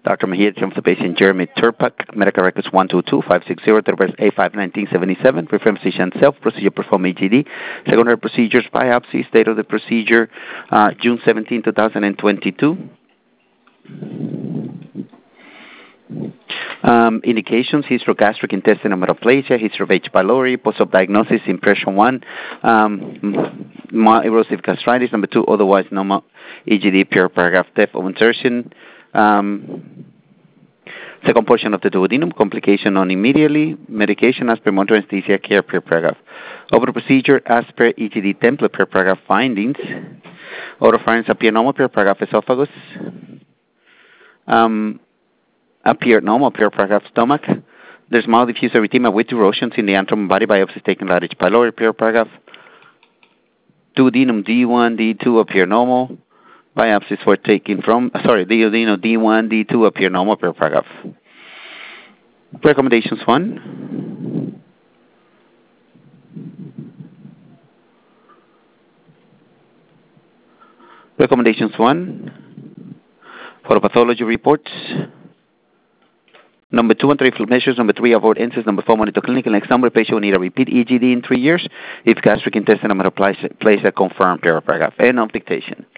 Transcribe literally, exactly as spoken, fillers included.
Doctor Mejia comes to patient Jeremy Turpak, medical records one two two five six zero, date of birth eight five nineteen seventy-seven, referring physician self, procedure performed E G D, secondary procedures, biopsy, state of the procedure, uh, June seventeenth, two thousand twenty-two. Um, indications: hysterogastric intestinal metaplasia, history of H. pylori, post-op diagnosis, impression one, um, mild erosive gastritis. Number two, otherwise normal E G D, pure paragraph, depth of insertion. Um, second portion of the duodenum, complication on immediately, medication as per monitoring anesthesia care, per paragraph. Over the procedure as per E G D template, per paragraph, findings. Oropharynx appear normal, per paragraph, esophagus. Um, appear normal, per paragraph, stomach. There's mild diffuse erythema with erosions in the antrum body, biopsies taken at H. pylori, per paragraph. Duodenum D one, D two appear normal. Biopsies were taken from, sorry, duodenum D one, D two appear normal, per paragraph. Recommendations one. Recommendations one. Photopathology reports. Number two and three, fluid measures. Number three, avoid N S A S. Number four, monitor clinical exam. Patient will need a repeat E G D in three years. If gastric intestinal metaplasia, confirmed, per paragraph. End of dictation.